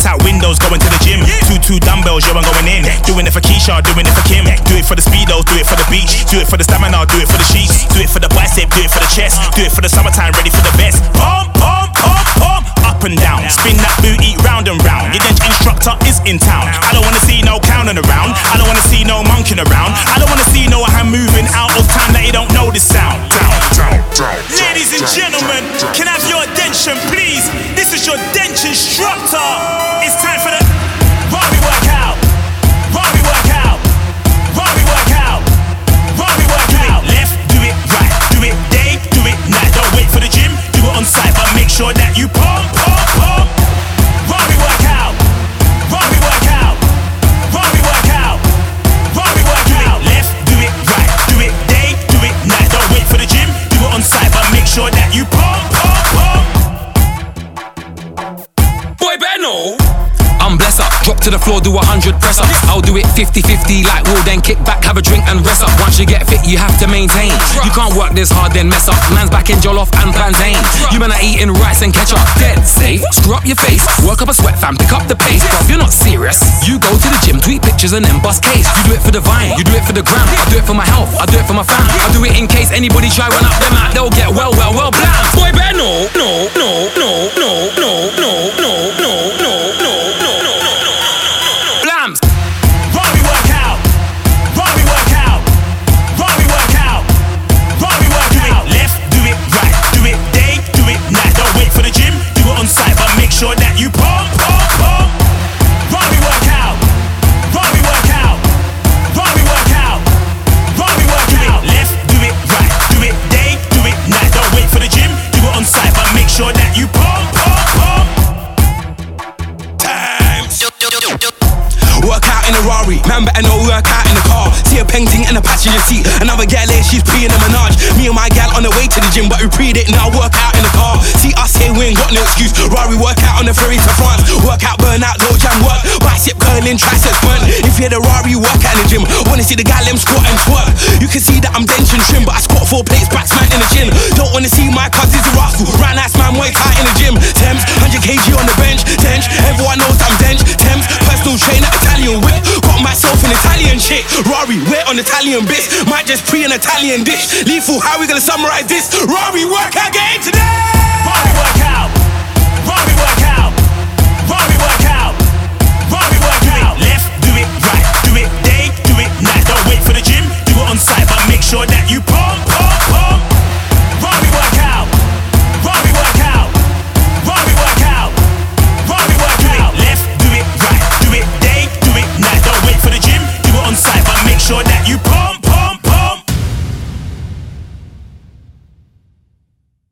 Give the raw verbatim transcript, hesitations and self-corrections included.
out windows, going to the gym. Two two dumbbells, yo, I'm going in. Doing it for Keisha, doing it for Kim. Do it for the speedos, do it for the beach. Do it for the stamina, do it for the sheets. Do it for the bicep, do it for the chest. Do it for the summertime, ready for the best. Pump, pump, pump, pump. Up and down, spin that booty round and round. Your dench instructor is in town. I don't wanna see no clowning around. I don't wanna see no monkeying around. I don't wanna see no hand moving out of time that you don't know this sound. Down, down, down. Ladies and gentlemen, can I have your attention, please? This is your dench instructor. It's time for the Robbie workout. Robbie workout. Robbie workout. Robbie workout. Left, do it right. Do it day, do it night. Don't wait for the gym, do it on site, but make sure that you pump, pump, pump. Robbie workout. Robbie workout. Robbie workout. Robbie workout. Left, do it right. Do it day, do it night. Don't wait for the gym, do it on site, but make sure that you pump, pump, pump. Boy, better know. I'm blessed up, drop to the floor, do a hundred press ups. I'll do it fifty fifty like Will, then kick back, have a drink and rest up. Once you get fit, you have to maintain. You can't work this hard, then mess up. Man's back in jollof and plantain. You man are eating rice and ketchup. Dead safe, screw up your face. Work up a sweat fam, pick up the pace. Bro, if you're not serious, you go to the gym, tweet pictures and then bust case. You do it for the vine, you do it for the gram. I do it for my health, I do it for my fam. I do it in case anybody try run up them out, they'll get well, well, well, blam. Boy, better no, no, no, no, no, no, no, no, no, no, no, no. Sure that you pump, pump, pump. Robbie workout. Robbie workout. Robbie workout. Robbie workout. Left, do it right. Do it day, do it night. Don't wait for the gym, do it on site, but make sure that you pump, pump, pump. Times. Work out in a Rari, man better know work out in the car. See a painting in the passenger seat. Another gal here, she's pre in a Menage. Me and my gal on the way to the gym, but we pre'd it, now work out in the car. See us here, we ain't got no excuse. Rari work out on the ferry to France. Work out, burn out, low jam work. Bicep curling, triceps burn. If you're the Rari, work out in the gym. Wanna see the gal, them squat and twerk. You can see that I'm dench and trim, but I squat four plates, back smack in the chin. Don't wanna see my cousins a rascal. Right nice man, way tight in the gym. Thames, one hundred kilograms on the bench. Dench, everyone knows I'm dench. Thames, personal trainer, Italian whip. Got myself an Italian chick. Rari, we're on Italian bits. Might just pre an Italian dish. Lethal, how we gonna summarize this? Rari, workout, get in today! Rari workout. Rari workout. Rari workout. Rari workout. Left, do it right. Do it day, do it night. Don't wait for the gym, do it on site, but make sure that you